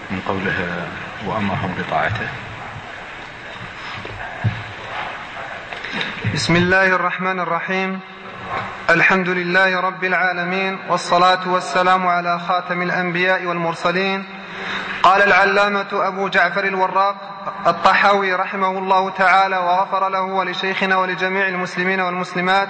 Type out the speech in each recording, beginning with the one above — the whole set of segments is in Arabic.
من قولها وأمرهم بطاعته. بسم الله الرحمن الرحيم. الحمد لله رب العالمين، والصلاة والسلام على خاتم الأنبياء والمرسلين. قال العلامة أبو جعفر الوراق الطحاوي رحمه الله تعالى وغفر له ولشيخنا ولجميع المسلمين والمسلمات: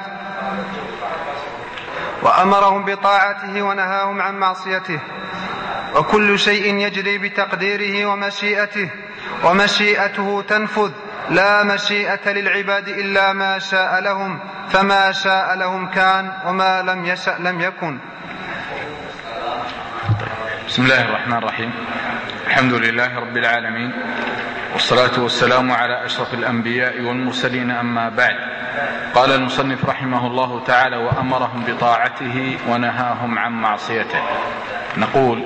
وأمرهم بطاعته ونهاهم عن معصيته، وكل شيء يجري بتقديره ومشيئته، ومشيئته تنفذ، لا مشيئة للعباد إلا ما شاء لهم، فما شاء لهم كان، وما لم يشأ لم يكن. بسم الله الرحمن الرحيم. الحمد لله رب العالمين، والصلاة والسلام على أشرف الأنبياء والمرسلين، أما بعد. قال المصنف رحمه الله تعالى: وأمرهم بطاعته ونهاهم عن معصيته. نقول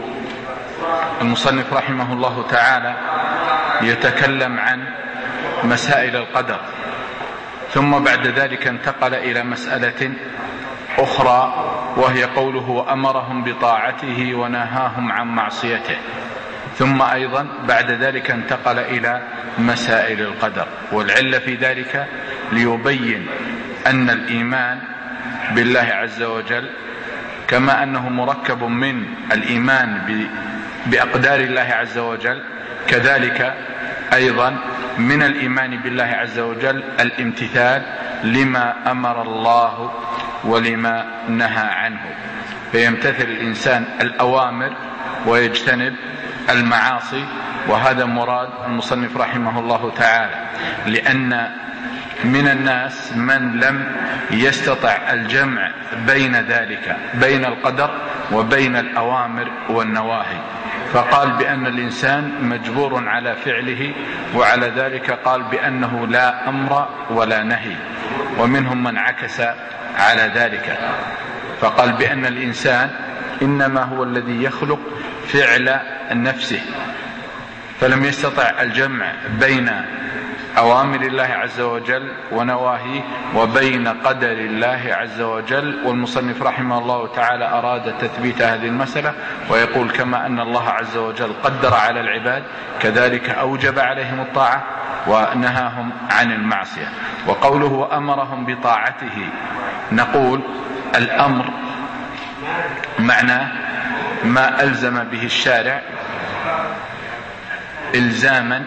المصنف رحمه الله تعالى يتكلم عن مسائل القدر، ثم بعد ذلك انتقل إلى مسألة أخرى، وهي قوله: وأمرهم بطاعته ونهاهم عن معصيته. ثم أيضا بعد ذلك انتقل إلى مسائل القدر، والعلة في ذلك ليبين أن الإيمان بالله عز وجل كما أنه مركب من الإيمان بأقدار الله عز وجل، كذلك أيضا من الإيمان بالله عز وجل الامتثال لما أمر الله ولما نهى عنه، فيمتثل الإنسان الأوامر ويجتنب المعاصي. وهذا مراد المصنف رحمه الله تعالى، لأن من الناس من لم يستطع الجمع بين ذلك، بين القدر وبين الأوامر والنواهي، فقال بأن الإنسان مجبور على فعله، وعلى ذلك قال بأنه لا أمر ولا نهي. ومنهم من عكس على ذلك فقال بأن الإنسان إنما هو الذي يخلق فعل نفسه، فلم يستطع الجمع بين أوامر الله عز وجل ونواهيه وبين قدر الله عز وجل. والمصنف رحمه الله تعالى أراد تثبيت هذه المسألة، ويقول: كما أن الله عز وجل قدر على العباد، كذلك أوجب عليهم الطاعة ونهاهم عن المعصية. وقوله: وأمرهم بطاعته، نقول الأمر معناه ما ألزم به الشارع إلزاما،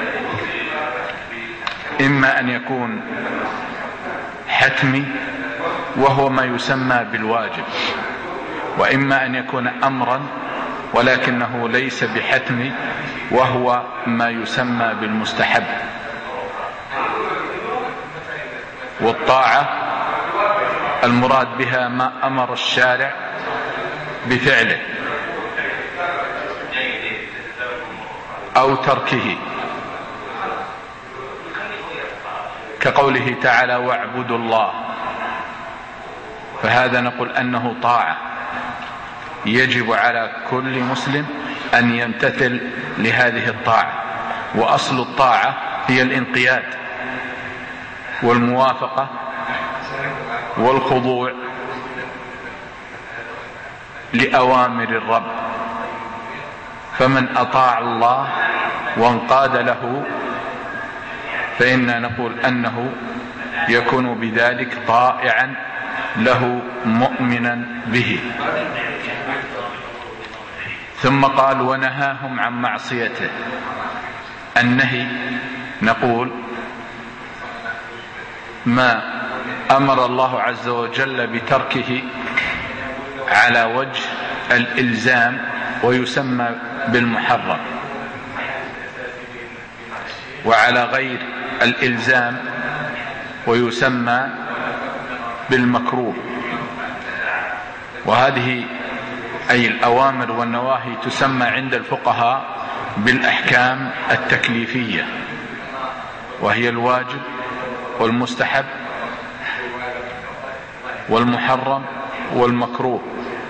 إما أن يكون حتمي وهو ما يسمى بالواجب، وإما أن يكون أمرا ولكنه ليس بحتمي وهو ما يسمى بالمستحب. والطاعة المراد بها ما أمر الشارع بفعله أو تركه، كقوله تعالى: واعبدوا الله، فهذا نقول أنه طاعة يجب على كل مسلم أن يمتثل لهذه الطاعة. وأصل الطاعة هي الانقياد والموافقة والخضوع لأوامر الرب، فمن أطاع الله وانقاد له فإننا نقول أنه يكون بذلك طائعا له مؤمنا به. ثم قال: ونهاهم عن معصيته. النهي نقول ما أمر الله عز وجل بتركه على وجه الإلزام ويسمى بالمحرم، وعلى غير الإلزام ويسمى بالمكروه. وهذه أي الأوامر والنواهي تسمى عند الفقهاء بالأحكام التكليفية، وهي الواجب والمستحب والمحرم والمكروه.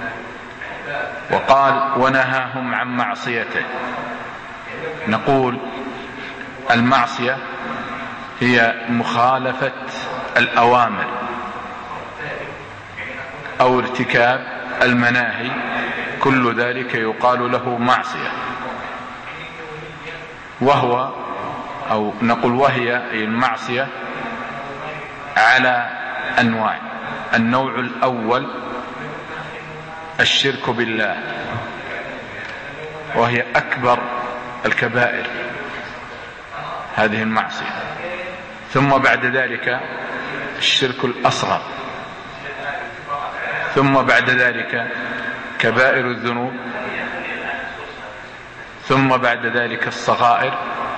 وقال: ونهاهم عن معصيته. نقول المعصية هي مخالفة الأوامر أو ارتكاب المناهي، كل ذلك يقال له معصية. وهو أو نقول وهي المعصية على أنواع. النوع الأول الشرك بالله، وهي أكبر الكبائر هذه المعصية. ثم بعد ذلك الشرك الأصغر، ثم بعد ذلك كبائر الذنوب، ثم بعد ذلك الصغائر،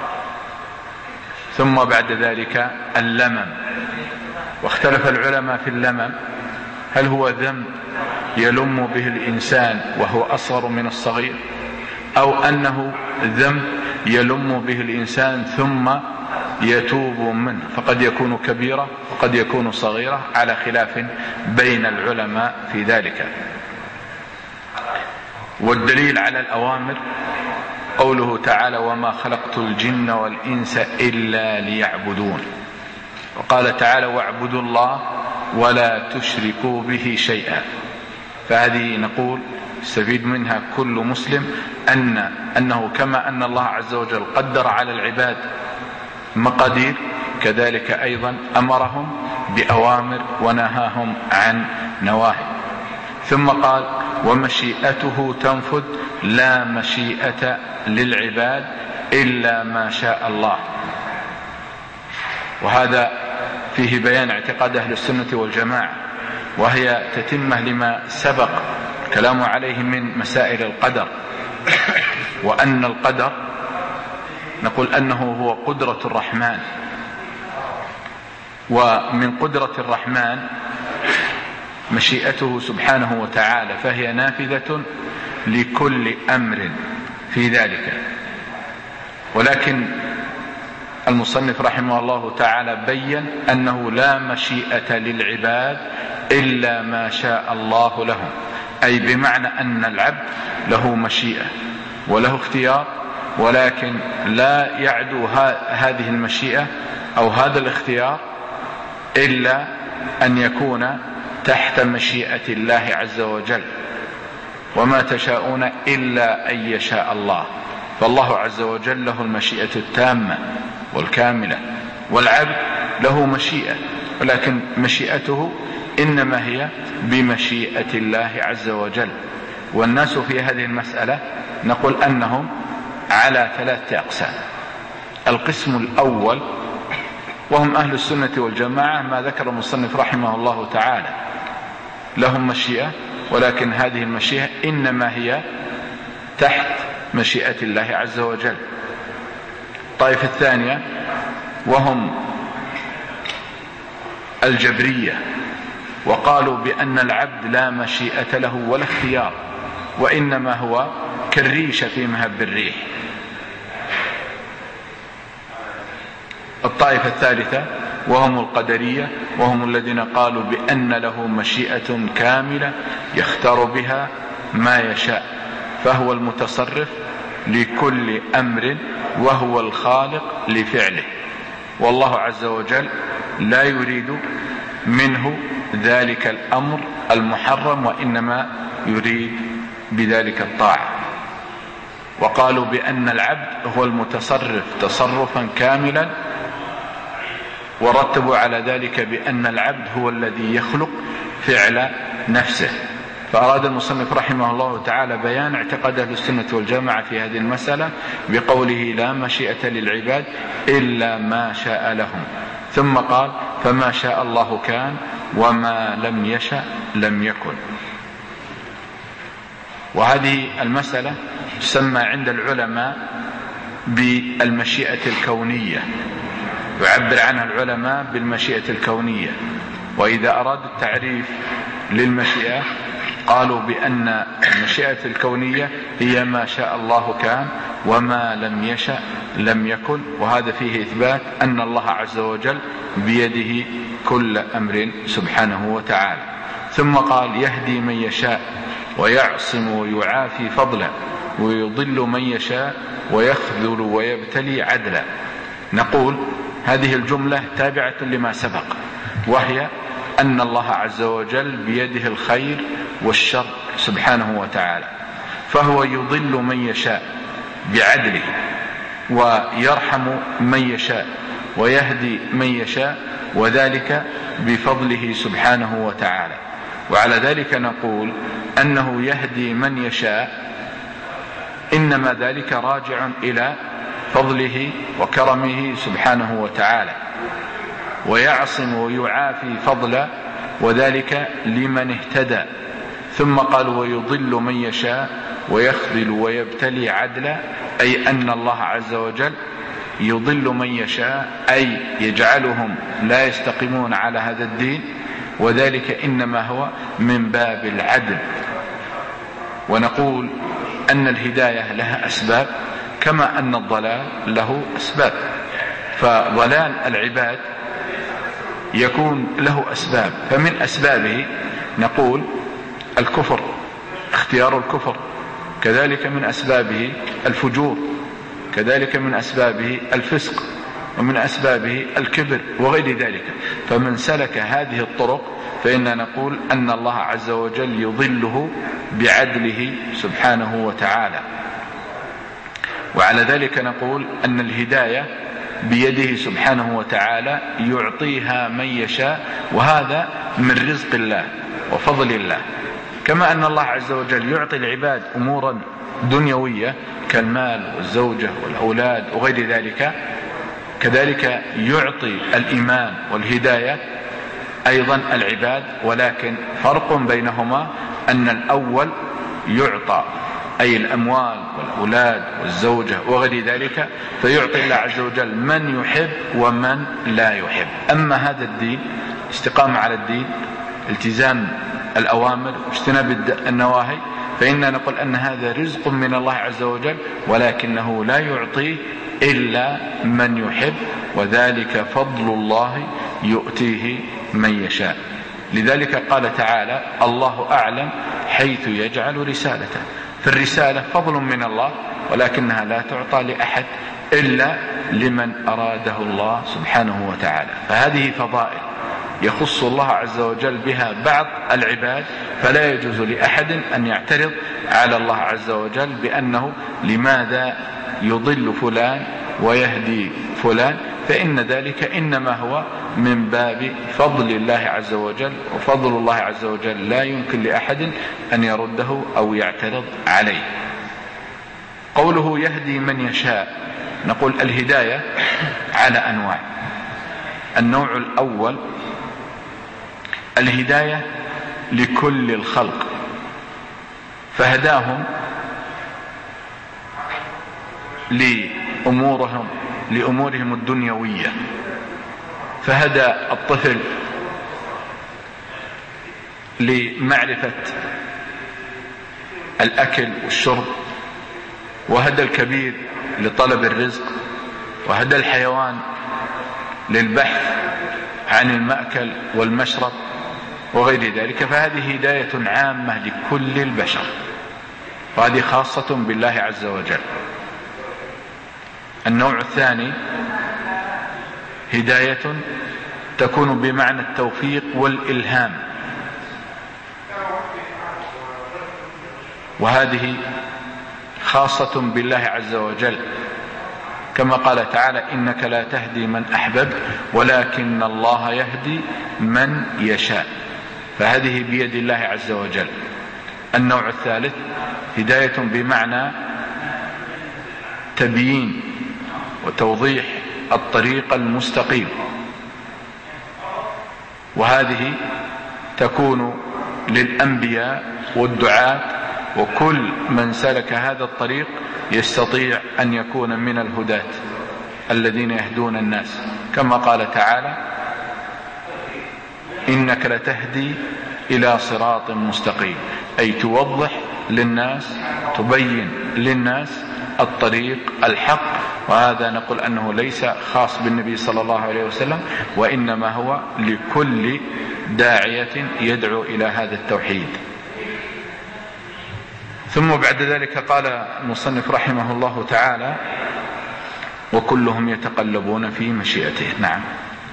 ثم بعد ذلك اللمم. واختلف العلماء في اللمم، هل هو ذنب يلم به الإنسان وهو أصغر من الصغير، أو أنه ذنب يلم به الإنسان ثم يتوب منه، فقد يكون كبيرة وقد يكون صغيرة، على خلاف بين العلماء في ذلك. والدليل على الأوامر قوله تعالى: وما خلقت الجن والإنس إلا ليعبدون. وقال تعالى: واعبدوا الله ولا تشركوا به شيئا. فهذه نقول استفيد منها كل مسلم أنه كما أن الله عز وجل قدر على العباد مقادير، كذلك أيضا أمرهم بأوامر ونهاهم عن نواهي. ثم قال: ومشيئته تنفذ لا مشيئة للعباد إلا ما شاء الله. وهذا فيه بيان اعتقاد أهل السنة والجماعة، وهي تتمة لما سبق الكلام عليه من مسائل القدر. وأن القدر نقول أنه هو قدرة الرحمن، ومن قدرة الرحمن مشيئته سبحانه وتعالى، فهي نافذة لكل أمر في ذلك. ولكن المصنف رحمه الله تعالى بين أنه لا مشيئة للعباد إلا ما شاء الله لهم، أي بمعنى أن العبد له مشيئة وله اختيار، ولكن لا يعدو هذه المشيئة أو هذا الاختيار إلا أن يكون تحت مشيئة الله عز وجل. وما تشاءون إلا أن يشاء الله. فالله عز وجل له المشيئة التامة والكاملة، والعبد له مشيئة، ولكن مشيئته إنما هي بمشيئة الله عز وجل. والناس في هذه المسألة نقول أنهم على 3 أقسام. القسم الأول وهم أهل السنة والجماعة، ما ذكر المصنف رحمه الله تعالى، لهم مشيئة، ولكن هذه المشيئة إنما هي تحت مشيئة الله عز وجل. الطائفة الثانية وهم الجبرية، وقالوا بأن العبد لا مشيئة له ولا اختيار، وإنما هو كالريشة في مهب الريح. الطائفة الثالثة وهم القدرية، وهم الذين قالوا بأن له مشيئة كاملة يختار بها ما يشاء، فهو المتصرف لكل أمر وهو الخالق لفعله، والله عز وجل لا يريد منه ذلك الأمر المحرم، وإنما يريد بذلك الطاعة. وقالوا بأن العبد هو المتصرف تصرفا كاملا، ورتبوا على ذلك بأن العبد هو الذي يخلق فعل نفسه. فأراد المصنف رحمه الله تعالى بيان اعتقاد أهل السنة والجماعة في هذه المسألة بقوله: لا مشيئة للعباد إلا ما شاء لهم. ثم قال: فما شاء الله كان وما لم يشأ لم يكن. وهذه المسألة تسمى عند العلماء بالمشيئة الكونية، يعبر عنها العلماء بالمشيئة الكونية. وإذا أرادوا التعريف للمشيئة قالوا بأن المشيئة الكونية هي ما شاء الله كان وما لم يشأ لم يكن. وهذا فيه إثبات أن الله عز وجل بيده كل أمر سبحانه وتعالى. ثم قال: يهدي من يشاء ويعصم ويعافي فضلا ويضل من يشاء ويخذل ويبتلي عدلا. نقول هذه الجملة تابعة لما سبق، وهي أن الله عز وجل بيده الخير والشر سبحانه وتعالى، فهو يضل من يشاء بعدله ويرحم من يشاء ويهدي من يشاء، وذلك بفضله سبحانه وتعالى. وعلى ذلك نقول أنه يهدي من يشاء، إنما ذلك راجع إلى فضله وكرمه سبحانه وتعالى، ويعصم ويعافي فضلا، وذلك لمن اهتدى. ثم قال ويضل من يشاء ويخذل ويبتلي عدلا، أي أن الله عز وجل يضل من يشاء، أي يجعلهم لا يستقيمون على هذا الدين، وذلك إنما هو من باب العدل. ونقول أن الهداية لها أسباب كما أن الضلال له أسباب، فضلال العباد يكون له أسباب، فمن أسبابه نقول الكفر، اختيار الكفر، كذلك من أسبابه الفجور، كذلك من أسبابه الفسق، ومن أسبابه الكبر وغير ذلك. فمن سلك هذه الطرق فإننا نقول أن الله عز وجل يضله بعدله سبحانه وتعالى. وعلى ذلك نقول أن الهداية بيده سبحانه وتعالى يعطيها من يشاء، وهذا من رزق الله وفضل الله. كما أن الله عز وجل يعطي العباد أمورا دنيوية كالمال والزوجة والأولاد وغير ذلك، كذلك يعطي الإيمان والهداية أيضا العباد، ولكن فرق بينهما أن الأول يعطى أي الأموال والأولاد والزوجة وغير ذلك، فيعطي الله عز وجل من يحب ومن لا يحب. أما هذا الدين، استقامة على الدين، التزام الأوامر واجتناب النواهي، فإننا نقول أن هذا رزق من الله عز وجل، ولكنه لا يعطيه إلا من يحب، وذلك فضل الله يؤتيه من يشاء. لذلك قال تعالى الله أعلم حيث يجعل رسالته. فالرسالة فضل من الله، ولكنها لا تعطى لأحد إلا لمن أراده الله سبحانه وتعالى. فهذه فضائل يخص الله عز وجل بها بعض العباد، فلا يجوز لأحد أن يعترض على الله عز وجل بأنه لماذا يضل فلان ويهدي فلان، فإن ذلك إنما هو من باب فضل الله عز وجل، وفضل الله عز وجل لا يمكن لأحد أن يرده أو يعترض عليه. قوله يهدي من يشاء، نقول الهداية على أنواع. النوع الأول الهداية لكل الخلق، فهداهم لأمورهم الدنيوية، فهدى الطفل لمعرفة الأكل والشرب، وهدى الكبير لطلب الرزق، وهدى الحيوان للبحث عن المأكل والمشرب وغير ذلك. فهذه هداية عامة لكل البشر، وهذه خاصة بالله عز وجل. النوع الثاني هداية تكون بمعنى التوفيق والإلهام، وهذه خاصة بالله عز وجل، كما قال تعالى إنك لا تهدي من أحببت ولكن الله يهدي من يشاء، فهذه بيد الله عز وجل. النوع الثالث هداية بمعنى تبيين وتوضيح الطريق المستقيم، وهذه تكون للأنبياء والدعاة، وكل من سلك هذا الطريق يستطيع أن يكون من الهداة الذين يهدون الناس، كما قال تعالى إنك لتهدي إلى صراط مستقيم، أي توضح للناس، تبين للناس الطريق الحق. وهذا نقول أنه ليس خاص بالنبي صلى الله عليه وسلم، وإنما هو لكل داعية يدعو إلى هذا التوحيد. ثم بعد ذلك قال المصنف رحمه الله تعالى وكلهم يتقلبون في مشيئته. نعم.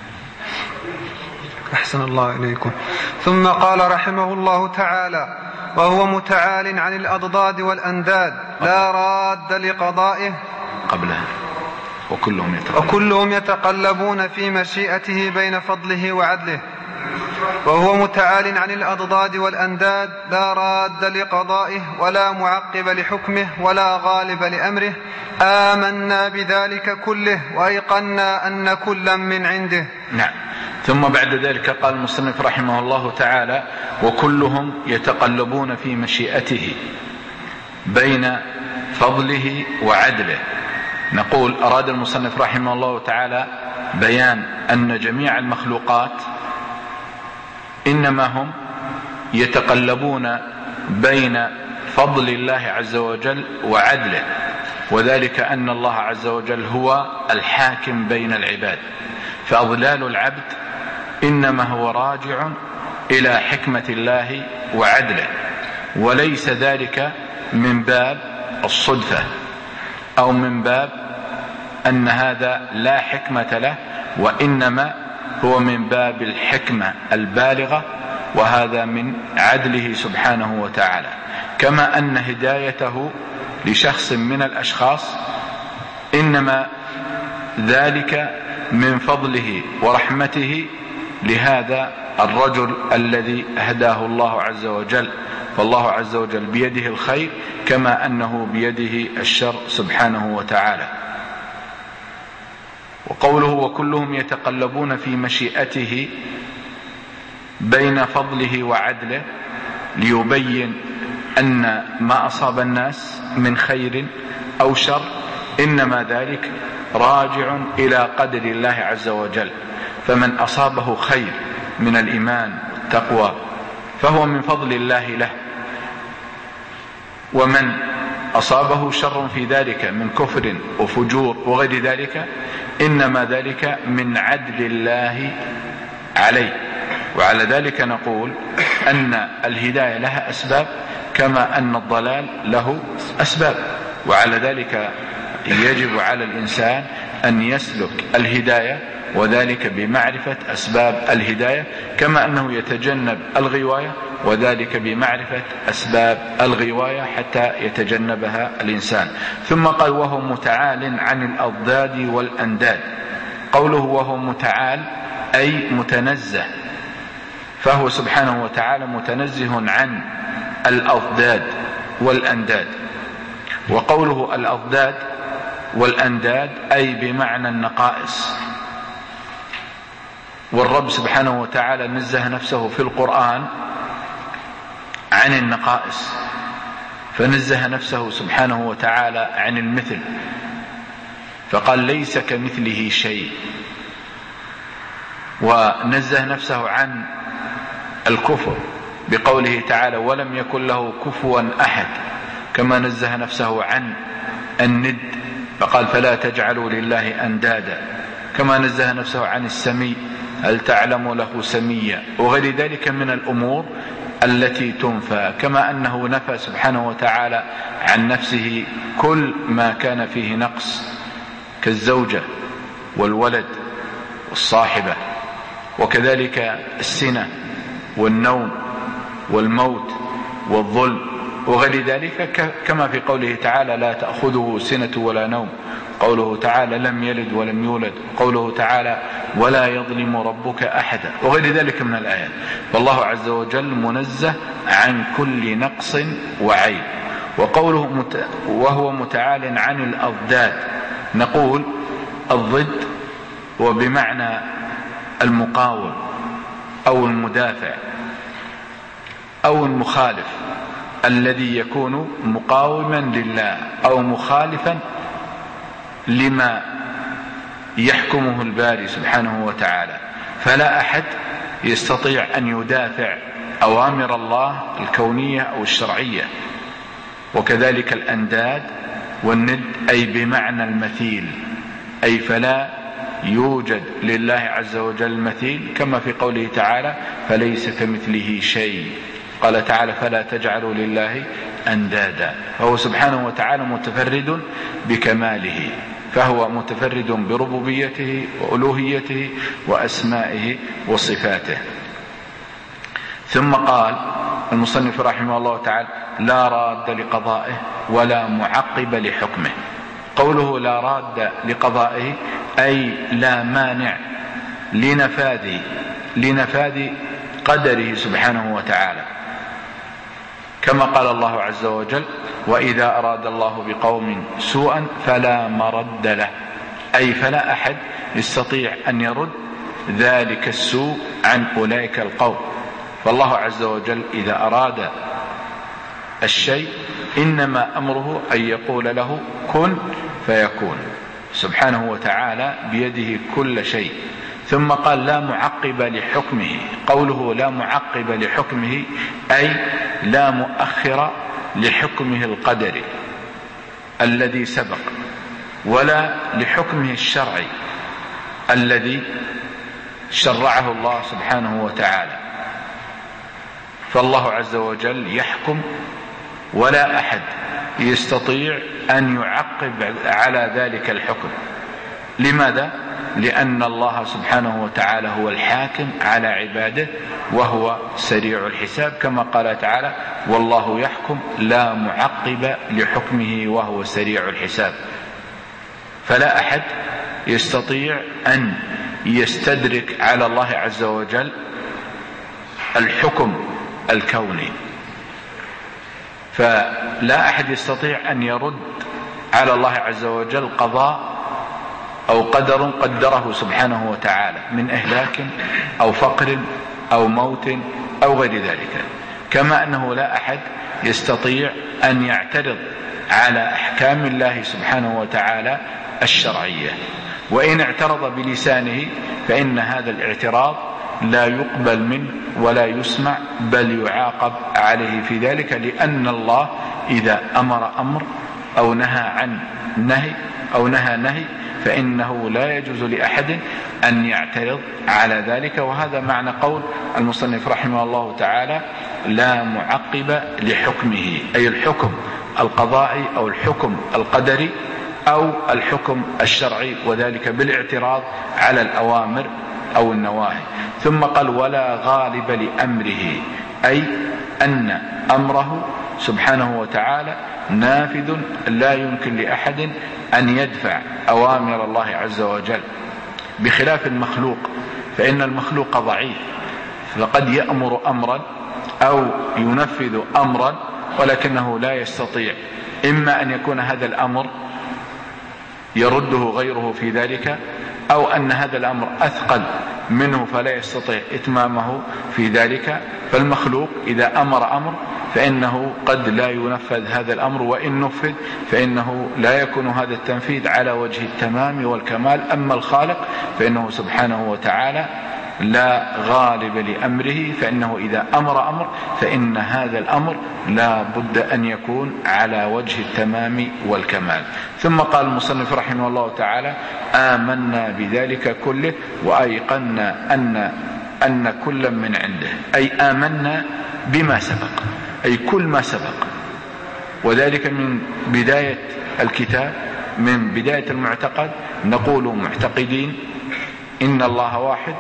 أحسن الله إليكم. ثم قال رحمه الله تعالى وهو متعال عن الأضداد والأنداد لا راد لقضائه. وكلهم يتقلبون في مشيئته بين فضله وعدله، وهو متعال عن الأضداد والأنداد، لا راد لقضائه ولا معقب لحكمه ولا غالب لأمره. آمنا بذلك كله وأيقنا أن كلا من عنده. نعم. ثم بعد ذلك قال المصنف رحمه الله تعالى: وكلهم يتقلبون في مشيئته بين فضله وعدله. نقول أراد المصنف رحمه الله تعالى بيان أن جميع المخلوقات إنما هم يتقلبون بين فضل الله عز وجل وعدله، وذلك أن الله عز وجل هو الحاكم بين العباد، فأضلال العبد إنما هو راجع إلى حكمة الله وعدله، وليس ذلك من باب الصدفة أو من باب أن هذا لا حكمة له، وإنما هو من باب الحكمة البالغة، وهذا من عدله سبحانه وتعالى. كما أن هدايته لشخص من الأشخاص إنما ذلك من فضله ورحمته لهذا الرجل الذي هداه الله عز وجل، فالله عز وجل بيده الخير كما أنه بيده الشر سبحانه وتعالى. وقوله وكلهم يتقلبون في مشيئته بين فضله وعدله ليبين أن ما أصاب الناس من خير أو شر إنما ذلك راجع إلى قدر الله عز وجل، فمن أصابه خير من الإيمان والتقوى فهو من فضل الله له، ومن أصابه شر في ذلك من كفر وفجور وغير ذلك إنما ذلك من عدل الله عليه. وعلى ذلك نقول أن الهداية لها أسباب كما أن الضلال له أسباب، وعلى ذلك يجب على الإنسان أن يسلك الهداية، وذلك بمعرفة أسباب الهداية، كما أنه يتجنب الغواية، وذلك بمعرفة أسباب الغواية حتى يتجنبها الإنسان. ثم قال وهو متعال عن الأضداد والأنداد. قوله وهو متعال أي متنزه، فهو سبحانه وتعالى متنزه عن الأضداد والأنداد. وقوله الأضداد والأنداد أي بمعنى النقائص، والرب سبحانه وتعالى نزه نفسه في القرآن عن النقائص، فنزه نفسه سبحانه وتعالى عن المثل، فقال ليس كمثله شيء، ونزه نفسه عن الكفر بقوله تعالى ولم يكن له كفوا أحد، كما نزه نفسه عن الند فقال فلا تجعلوا لله أندادا، كما نزه نفسه عن السمي هل تعلم له سميا، وغير ذلك من الأمور التي تنفى، كما أنه نفى سبحانه وتعالى عن نفسه كل ما كان فيه نقص كالزوجة والولد والصاحبة، وكذلك السنة والنوم والموت والظلم وغير ذلك، كما في قوله تعالى لا تأخذه سنة ولا نوم، قوله تعالى لم يلد ولم يولد، قوله تعالى ولا يظلم ربك أحدا، وغير ذلك من الآيات. فالله عز وجل منزه عن كل نقص وعيب. وقوله وهو متعال عن الأضداد، نقول الضد وبمعنى المقاوم أو المدافع أو المخالف الذي يكون مقاوما لله أو مخالفا لما يحكمه الباري سبحانه وتعالى، فلا أحد يستطيع أن يدافع أوامر الله الكونية أو الشرعية. وكذلك الأنداد والند أي بمعنى المثيل، أي فلا يوجد لله عز وجل مثيل، كما في قوله تعالى فليس كمثله شيء، قال تعالى فلا تجعلوا لله أندادا، فهو سبحانه وتعالى متفرد بكماله، فهو متفرد بربوبيته وألوهيته وأسمائه وصفاته. ثم قال المصنف رحمه الله تعالى لا راد لقضائه ولا معقب لحكمه. قوله لا راد لقضائه أي لا مانع لنفاذ قدره سبحانه وتعالى، كما قال الله عز وجل: وإذا أراد الله بقوم سوءا فلا مرد له، أي فلا أحد يستطيع أن يرد ذلك السوء عن أولئك القوم. فالله عز وجل إذا أراد الشيء إنما أمره أن يقول له كن فيكون، سبحانه وتعالى بيده كل شيء. ثم قال لا معقب لحكمه. قوله لا معقب لحكمه أي لا مؤخر لحكمه القدري الذي سبق، ولا لحكمه الشرعي الذي شرعه الله سبحانه وتعالى. فالله عز وجل يحكم ولا أحد يستطيع أن يعقب على ذلك الحكم. لماذا؟ لأن الله سبحانه وتعالى هو الحاكم على عباده وهو سريع الحساب، كما قال تعالى: والله يحكم لا معقب لحكمه وهو سريع الحساب. فلا أحد يستطيع أن يستدرك على الله عز وجل الحكم الكوني، فلا أحد يستطيع أن يرد على الله عز وجل قضاء أو قدر قدره سبحانه وتعالى من إهلاك أو فقر أو موت أو غير ذلك. كما أنه لا أحد يستطيع أن يعترض على أحكام الله سبحانه وتعالى الشرعية، وإن اعترض بلسانه فإن هذا الاعتراض لا يقبل منه ولا يسمع، بل يعاقب عليه في ذلك، لأن الله إذا أمر أو نهى عن نهي أو نهى فإنه لا يجوز لأحد أن يعترض على ذلك. وهذا معنى قول المصنف رحمه الله تعالى: لا معقب لحكمه، أي الحكم القضائي أو الحكم القدري أو الحكم الشرعي، وذلك بالاعتراض على الأوامر أو النواهي. ثم قال: ولا غالب لأمره، أي أن أمره سبحانه وتعالى نافذ، لا يمكن لأحد أن يدفع أوامر الله عز وجل، بخلاف المخلوق، فإن المخلوق ضعيف، فقد يأمر أمرا أو ينفذ أمرا ولكنه لا يستطيع، إما أن يكون هذا الأمر يرده غيره في ذلك، أو أن هذا الأمر أثقل منه فلا يستطيع إتمامه في ذلك. فالمخلوق إذا أمر فإنه قد لا ينفذ هذا الأمر، وإن نفذ فإنه لا يكون هذا التنفيذ على وجه التمام والكمال. أما الخالق فإنه سبحانه وتعالى لا غالب لأمره، فإنه إذا أمر فإن هذا الأمر لا بد أن يكون على وجه التمام والكمال. ثم قال المصنف رحمه الله تعالى: آمنا بذلك كله وأيقنا أن كل من عنده، أي آمنا بما سبق، أي كل ما سبق، وذلك من بداية الكتاب، من بداية المعتقد نقول معتقدين إن الله واحد،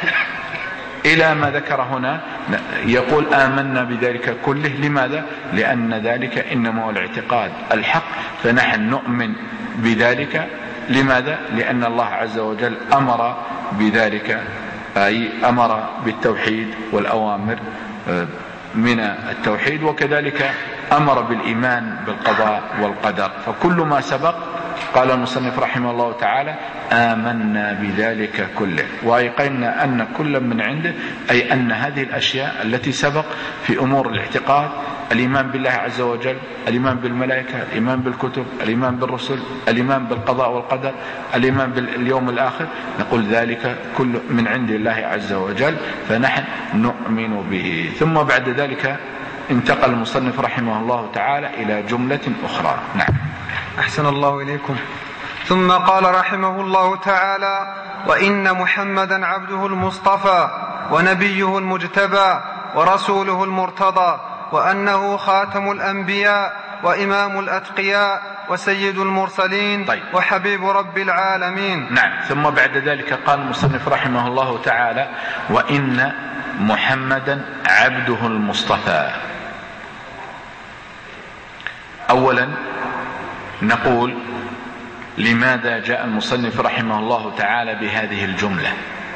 إلى ما ذكر هنا يقول آمنا بذلك كله. لماذا؟ لأن ذلك إنما هو الاعتقاد الحق، فنحن نؤمن بذلك. لماذا؟ لأن الله عز وجل أمر بذلك، أي أمر بالتوحيد والأوامر من التوحيد، وكذلك أمر بالإيمان بالقضاء والقدر. فكل ما سبق قال المصنف رحمه الله تعالى: آمنا بذلك كله وأيقنا أن كل من عنده، أي أن هذه الأشياء التي سبق في أمور الاعتقاد، الإيمان بالله عز وجل، الإيمان بالملائكة، الإيمان بالكتب، الإيمان بالرسل، الإيمان بالقضاء والقدر، الإيمان باليوم الآخر، نقول ذلك كل من عند الله عز وجل، فنحن نؤمن به. ثم بعد ذلك انتقل المصنف رحمه الله تعالى إلى جملة أخرى. نعم. أحسن الله إليكم. ثم قال رحمه الله تعالى: وإن محمدا عبده المصطفى ونبيه المجتبى ورسوله المرتضى، وأنه خاتم الأنبياء وإمام الأتقياء وسيد المرسلين. طيب. وحبيب رب العالمين. نعم. ثم بعد ذلك قال المصنف رحمه الله تعالى: وإن محمدا عبده المصطفى. أولا نقول لماذا جاء المصنف رحمه الله تعالى بهذه الجملة؟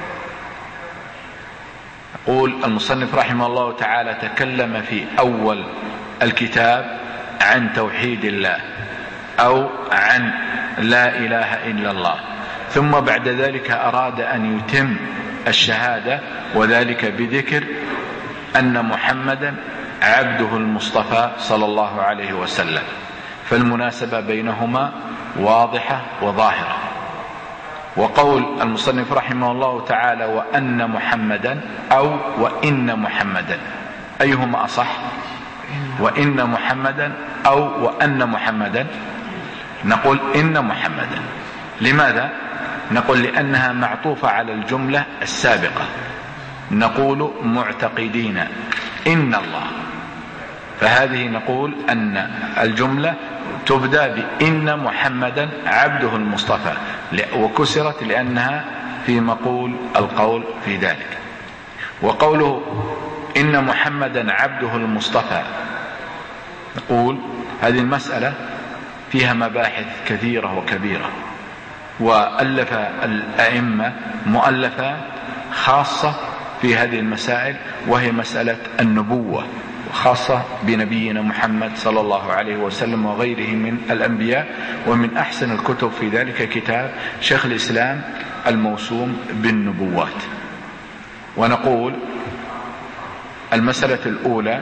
يقول المصنف رحمه الله تعالى: تكلم في أول الكتاب عن توحيد الله أو عن لا إله إلا الله، ثم بعد ذلك أراد أن يتم الشهادة، وذلك بذكر أن محمدا عبده المصطفى صلى الله عليه وسلم، فالمناسبة بينهما واضحة وظاهرة. وقول المصنف رحمه الله تعالى: وأن محمدا أو وإن محمدا، أيهما أصح؟ وإن محمدا أو وأن محمدا؟ نقول إن محمدا. لماذا؟ نقول لأنها معطوفة على الجملة السابقة. نقول معتقدين إن الله، فهذه نقول أن الجملة تبدأ بإن محمدا عبده المصطفى، وكسرت لأنها في مقول القول في ذلك. وقوله إن محمدا عبده المصطفى، نقول هذه المسألة فيها مباحث كثيرة وكبيرة، وألف الأئمة مؤلفات خاصة في هذه المسائل، وهي مسألة النبوة، خاصة بنبينا محمد صلى الله عليه وسلم وغيره من الأنبياء. ومن أحسن الكتب في ذلك كتاب شيخ الإسلام الموسوم بالنبوات. ونقول المسألة الأولى: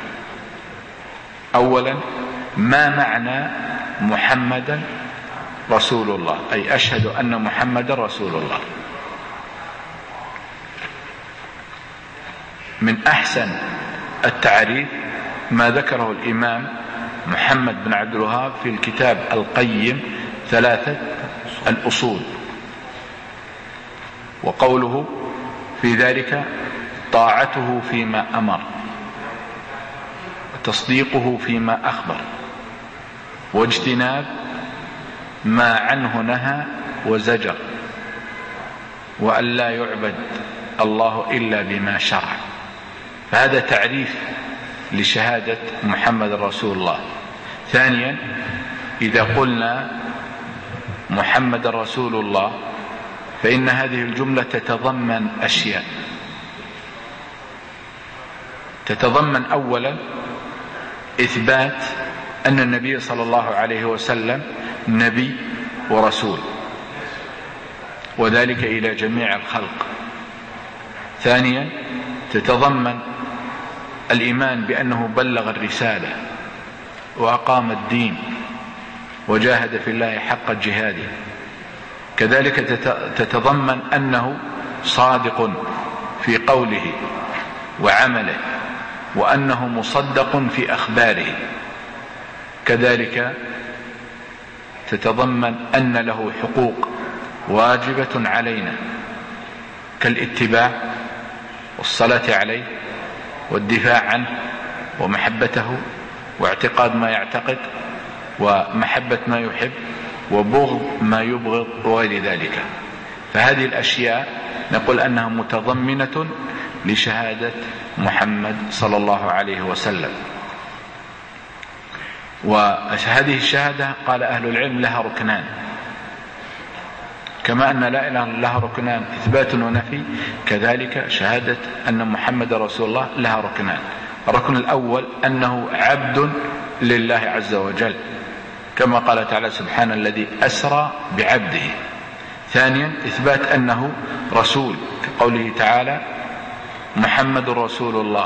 أولا، ما معنى محمدا رسول الله؟ أي أشهد أن محمدا رسول الله. من أحسن التعريف ما ذكره الإمام محمد بن عبد الوهاب في الكتاب القيم 3 الأصول، وقوله في ذلك: طاعته فيما أمر، وتصديقه فيما أخبر، واجتناب ما عنه نهى وزجر، وأن لا يعبد الله إلا بما شرع. فهذا تعريف لشهادة محمد رسول الله. ثانيا، إذا قلنا محمد رسول الله فإن هذه الجملة تتضمن أشياء. تتضمن أولا إثبات أن النبي صلى الله عليه وسلم نبي ورسول، وذلك إلى جميع الخلق. ثانيا، تتضمن الإيمان بأنه بلغ الرسالة وأقام الدين وجاهد في الله حق جهاده. كذلك تتضمن أنه صادق في قوله وعمله، وأنه مصدق في أخباره. كذلك تتضمن أن له حقوق واجبة علينا كالاتباع والصلاة عليه والدفاع عنه ومحبته واعتقاد ما يعتقد ومحبة ما يحب وبغض ما يبغض وغير ذلك. فهذه الأشياء نقول أنها متضمنة لشهادة محمد صلى الله عليه وسلم. وهذه الشهادة قال أهل العلم لها ركنان، كما أن لا إله إلا الله لها ركنان إثبات ونفي، كذلك شهادة أن محمد رسول الله لها ركنان. الركن الأول أنه عبد لله عز وجل، كما قال تعالى: سبحان الذي أسرى بعبده. ثانيا، إثبات أنه رسول، كقوله تعالى: محمد رسول الله.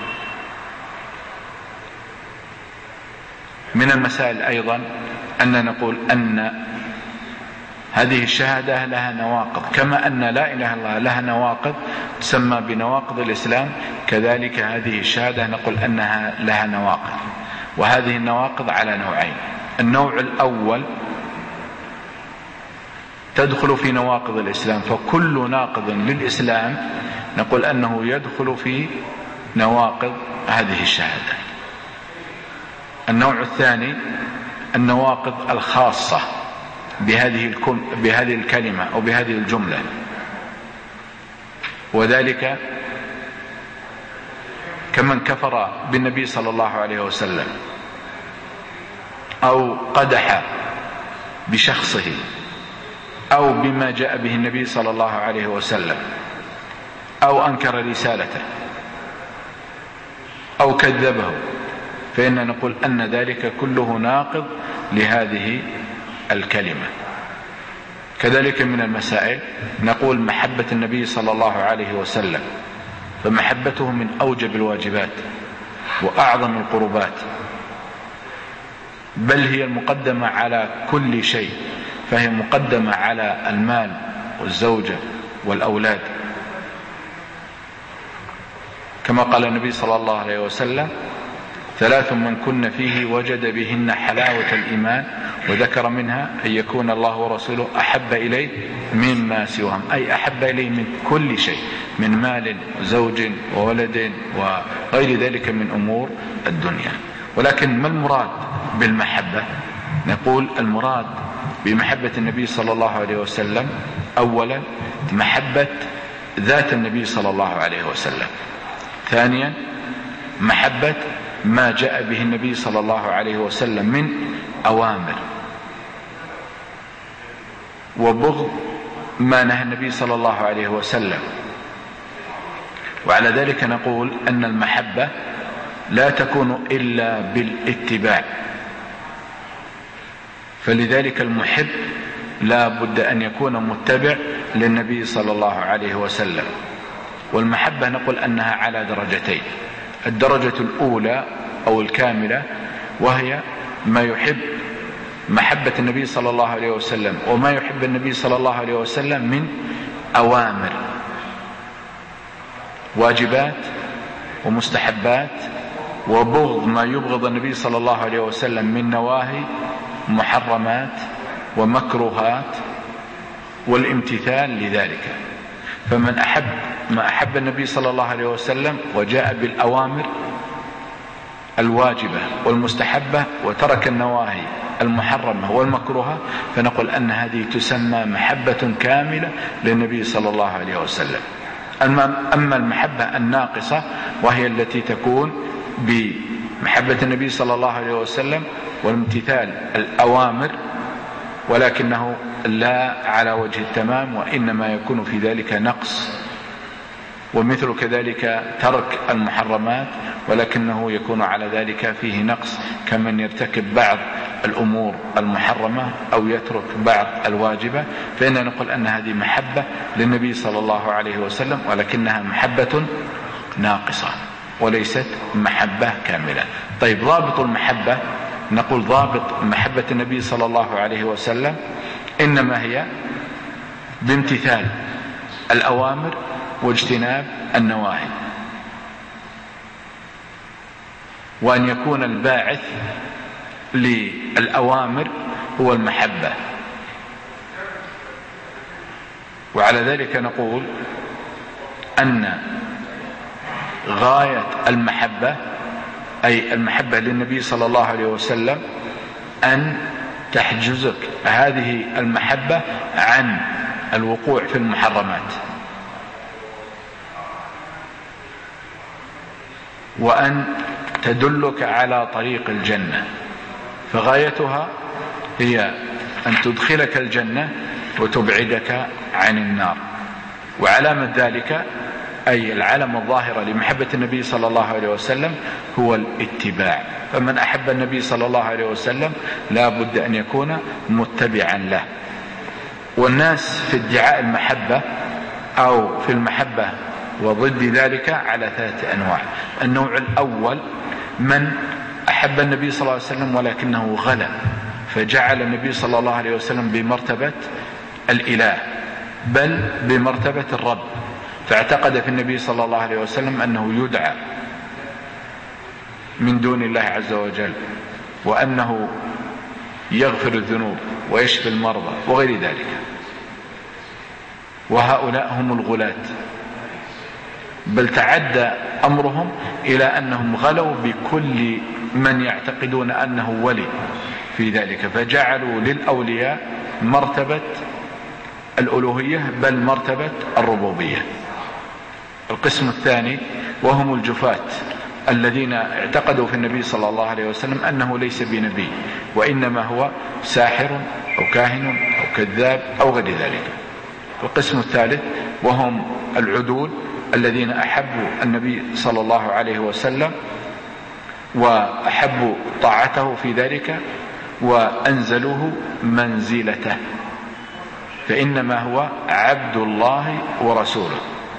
من المسائل أيضا أن نقول أن هذه الشهادة لها نواقض، كما أن لا إله إلا الله لها نواقض تسمى بنواقض الإسلام، كذلك هذه الشهادة نقول أنها لها نواقض. وهذه النواقض على نوعين: النوع الأول تدخل في نواقض الإسلام، فكل ناقض للإسلام نقول أنه يدخل في نواقض هذه الشهادة. النوع الثاني النواقض الخاصة بهذه الكلمة أو بهذه الجملة، وذلك كمن كفر بالنبي صلى الله عليه وسلم أو قدح بشخصه أو بما جاء به النبي صلى الله عليه وسلم أو أنكر رسالته أو كذبه، فإننا نقول أن ذلك كله ناقض لهذه الكلمة. كذلك من المسائل نقول محبة النبي صلى الله عليه وسلم، فمحبته من أوجب الواجبات وأعظم القربات، بل هي المقدمة على كل شيء، فهي مقدمة على المال والزوجة والأولاد، كما قال النبي صلى الله عليه وسلم: 3 من كن فيه وجد بهن حلاوة الإيمان، وذكر منها أن يكون الله ورسوله أحب إليه مما سواهم، أي أحب إليه من كل شيء، من مال وزوج وولد وغير ذلك من أمور الدنيا. ولكن ما المراد بالمحبة؟ نقول المراد بمحبة النبي صلى الله عليه وسلم أولا محبة ذات النبي صلى الله عليه وسلم، ثانيا محبة ما جاء به النبي صلى الله عليه وسلم من أوامر، وبغض ما نهى النبي صلى الله عليه وسلم. وعلى ذلك نقول أن المحبة لا تكون إلا بالاتباع، فلذلك المحب لا بد أن يكون متبع للنبي صلى الله عليه وسلم. والمحبة نقول أنها على درجتين: الدرجة الأولى أو الكاملة وهي ما يحب محبة النبي صلى الله عليه وسلم وما يحب النبي صلى الله عليه وسلم من أوامر، واجبات ومستحبات، وبغض ما يبغض النبي صلى الله عليه وسلم من نواهي محرمات ومكروهات، والامتثال لذلك. فمن أحب ما أحب النبي صلى الله عليه وسلم وجاء بالأوامر الواجبة والمستحبة وترك النواهي المحرمة والمكروهة، فنقول أن هذه تسمى محبة كاملة للنبي صلى الله عليه وسلم. أما المحبة الناقصة وهي التي تكون بمحبة النبي صلى الله عليه وسلم والامتثال الأوامر، ولكنه لا على وجه التمام، وإنما يكون في ذلك نقص، ومثل كذلك ترك المحرمات ولكنه يكون على ذلك فيه نقص، كمن يرتكب بعض الأمور المحرمة أو يترك بعض الواجبة، فإننا نقول أن هذه محبة للنبي صلى الله عليه وسلم، ولكنها محبة ناقصة وليست محبة كاملة. طيب، ضابط المحبة، نقول ضابط محبة النبي صلى الله عليه وسلم إنما هي بامتثال الأوامر واجتناب النواهي، وأن يكون الباعث للأوامر هو المحبة. وعلى ذلك نقول أن غاية المحبة أي المحبة للنبي صلى الله عليه وسلم أن تحجزك هذه المحبة عن الوقوع في المحرمات، وأن تدلك على طريق الجنة، فغايتها هي أن تدخلك الجنة وتبعدك عن النار. وعلامة ذلك أي العلامة الظاهرة لمحبة النبي صلى الله عليه وسلم هو الاتباع، فمن أحب النبي صلى الله عليه وسلم لا بد أن يكون متبعا له. والناس في ادعاء المحبة أو في المحبة وضد ذلك على 3 أنواع. النوع الأول من أحب النبي صلى الله عليه وسلم ولكنه غلا، فجعل النبي صلى الله عليه وسلم بمرتبة الإله بل بمرتبة الرب، فاعتقد في النبي صلى الله عليه وسلم أنه يدعى من دون الله عز وجل، وأنه يغفر الذنوب ويشفي المرضى وغير ذلك. وهؤلاء هم الغلاة، بل تعدى أمرهم إلى أنهم غلوا بكل من يعتقدون أنه ولي في ذلك، فجعلوا للأولياء مرتبة الألوهية بل مرتبة الربوبية. القسم الثاني وهم الجفاة الذين اعتقدوا في النبي صلى الله عليه وسلم أنه ليس بنبي، وإنما هو ساحر أو كاهن أو كذاب أو غير ذلك. القسم الثالث وهم العدول الذين أحبوا النبي صلى الله عليه وسلم وأحبوا طاعته في ذلك وأنزلوه منزلته، فإنما هو عبد الله ورسوله.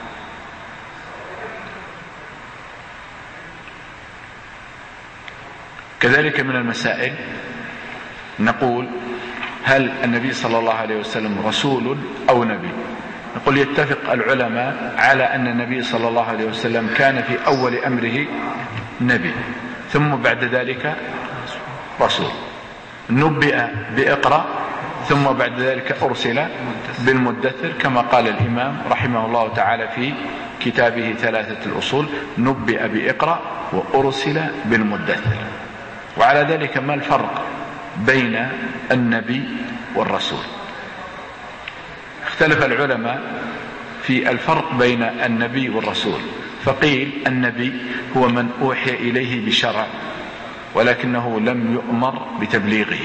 كذلك من المسائل نقول هل النبي صلى الله عليه وسلم رسول أو نبي؟ نقول يتفق العلماء على أن النبي صلى الله عليه وسلم كان في أول أمره نبي، ثم بعد ذلك رسول، نبئ بإقرأ، ثم بعد ذلك أرسل بالمدثر، كما قال الإمام رحمه الله تعالى في كتابه ثلاثة الأصول: نبئ بإقرأ وأرسل بالمدثر. وعلى ذلك ما الفرق بين النبي والرسول؟ اختلف العلماء في الفرق بين النبي والرسول، فقيل النبي هو من أوحي إليه بشرع ولكنه لم يؤمر بتبليغه،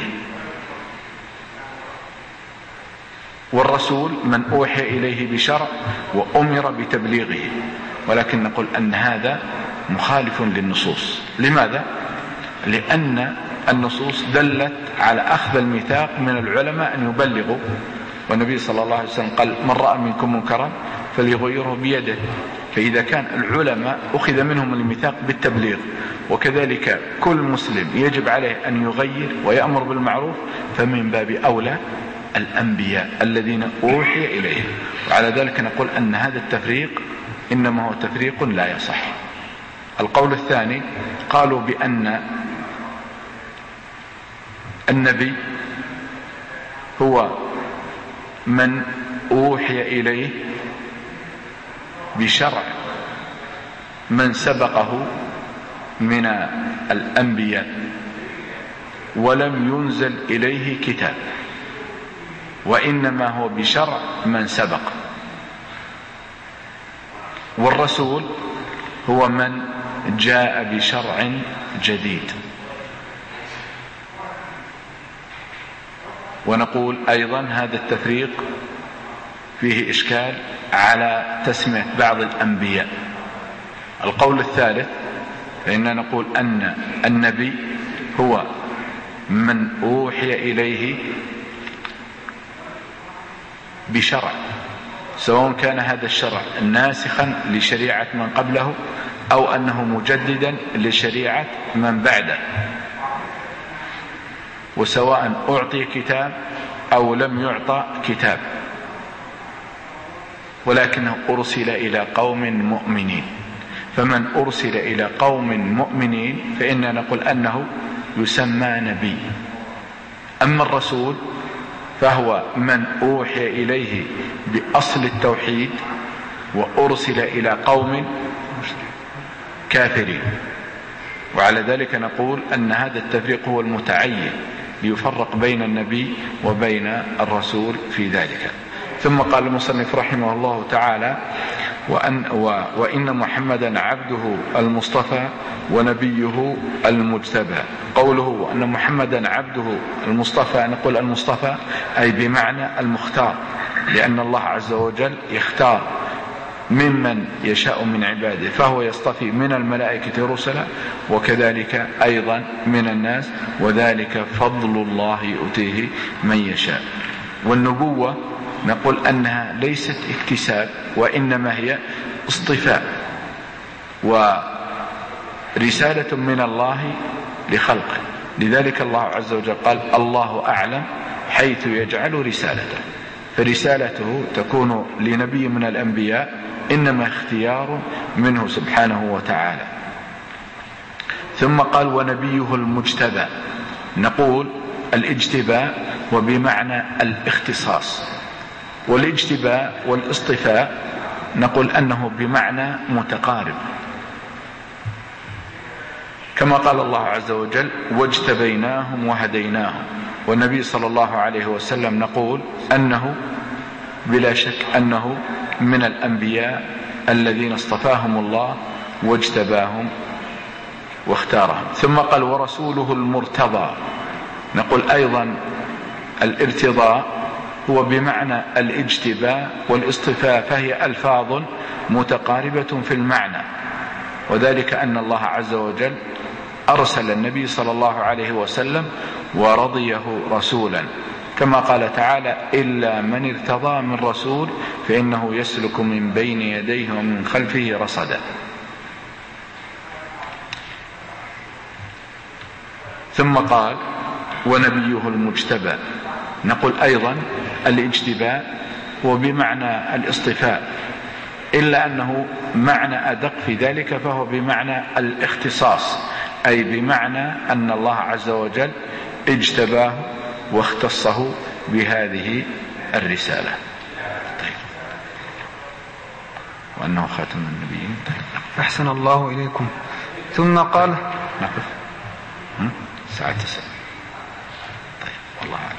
والرسول من أوحي إليه بشرع وأمر بتبليغه، ولكن نقول أن هذا مخالف للنصوص. لماذا؟ لأن النصوص دلت على أخذ الميثاق من العلماء أن يبلغوا، والنبي صلى الله عليه وسلم قال: من رأى منكم منكرا فليغيره بيده. فإذا كان العلماء أخذ منهم الميثاق بالتبليغ، وكذلك كل مسلم يجب عليه أن يغير ويأمر بالمعروف، فمن باب أولى الأنبياء الذين أوحي إليهم. وعلى ذلك نقول أن هذا التفريق إنما هو تفريق لا يصح. القول الثاني قالوا بأن النبي هو من أوحي إليه بشرع من سبقه من الأنبياء ولم ينزل إليه كتاب، وإنما هو بشرع من سبق. والرسول هو من جاء بشرع جديد. ونقول أيضا هذا التفريق فيه إشكال على تسمية بعض الأنبياء. القول الثالث فإننا نقول أن النبي هو من أوحي إليه بشرع، سواء كان هذا الشرع ناسخا لشريعة من قبله أو أنه مجددا لشريعة من بعده، وسواء أعطي كتاب أو لم يعطى كتاب، ولكنه أرسل إلى قوم مؤمنين. فمن أرسل إلى قوم مؤمنين فإننا نقول أنه يسمى نبي. أما الرسول فهو من أوحي إليه بأصل التوحيد وأرسل إلى قوم كافرين. وعلى ذلك نقول أن هذا التفريق هو المتعين ليفرق بين النبي وبين الرسول في ذلك. ثم قال المصنف رحمه الله تعالى: وإن محمدا عبده المصطفى ونبيه المجتبى. قوله وأن محمدا عبده المصطفى، نقول المصطفى أي بمعنى المختار، لأن الله عز وجل يختار ممن يشاء من عباده، فهو يصطفي من الملائكة رسلا وكذلك أيضا من الناس، وذلك فضل الله يؤتيه من يشاء. والنبوة نقول أنها ليست اكتساب، وإنما هي اصطفاء ورسالة من الله لخلقه. لذلك الله عز وجل قال: الله أعلم حيث يجعل رسالته. فرسالته تكون لنبي من الأنبياء إنما اختيار منه سبحانه وتعالى. ثم قال: ونبيه المجتبى. نقول الاجتباء وبمعنى الاختصاص، والاجتباء والاصطفاء نقول أنه بمعنى متقارب، كما قال الله عز وجل: واجتبيناهم وهديناهم. والنبي صلى الله عليه وسلم نقول أنه بلا شك أنه من الأنبياء الذين اصطفاهم الله واجتباهم واختارهم. ثم قال ورسوله المرتضى. نقول أيضا الارتضاء هو بمعنى الاجتباء والاصطفاء، فهي ألفاظ متقاربة في المعنى، وذلك أن الله عز وجل أرسل النبي صلى الله عليه وسلم ورضيه رسولا، كما قال تعالى إلا من ارتضى من رسول فإنه يسلك من بين يديه ومن خلفه رصدا. ثم قال ونبيه المجتبى. نقول أيضا الاجتباء هو بمعنى الاصطفاء، إلا أنه معنى أدق في ذلك، فهو بمعنى الاختصاص، أي بمعنى أن الله عز وجل اجتباه واختصه بهذه الرسالة. طيب. وأنه خاتم النبيين. طيب. أحسن الله إليكم. ثم قال نقف ساعة 9. طيب والله أعلم.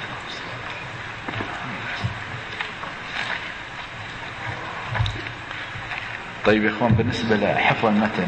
طيب يا إخوان، بالنسبة لحفظ المتن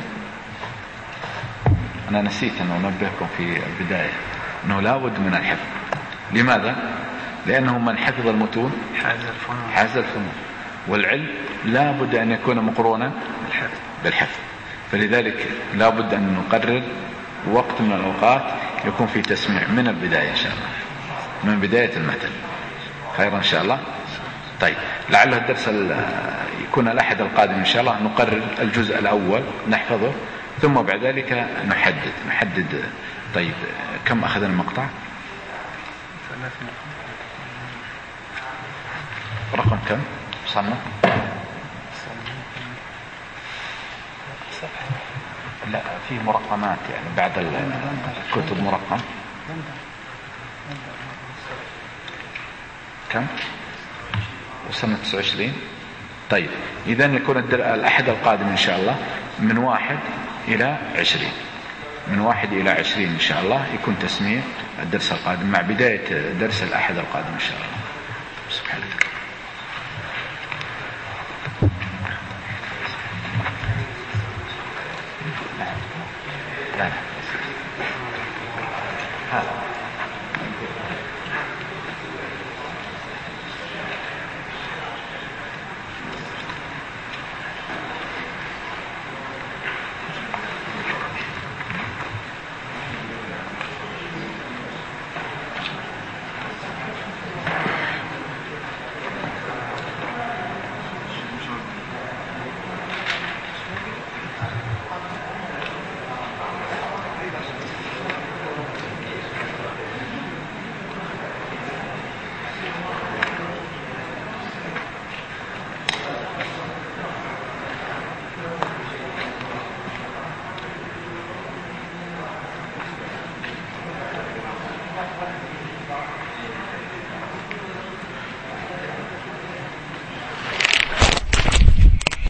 أنا نسيت أن أنبهكم في البداية أنه لا بد من الحفظ. لماذا؟ لأنه من حفظ المتون حاز الفنون، والعلم لا بد أن يكون مقرونا بالحفظ. فلذلك لا بد أن نقرر وقت من الأوقات يكون في تسميع من البداية إن شاء الله، من بداية المتن خير إن شاء الله. طيب لعله الدرس يكون الأحد القادم إن شاء الله نقرر الجزء الأول نحفظه، ثم بعد ذلك نحدد. طيب كم أخذنا المقطع؟ رقم كم صنف؟ لا في مرقمات يعني بعد الكتب مرقم كم؟ وسنة 29. طيب إذن يكون الأحد القادم إن شاء الله من 1 إلى 20، من 1 إلى 20 إن شاء الله يكون تسميع الدرس القادم مع بداية درس الأحد القادم إن شاء الله.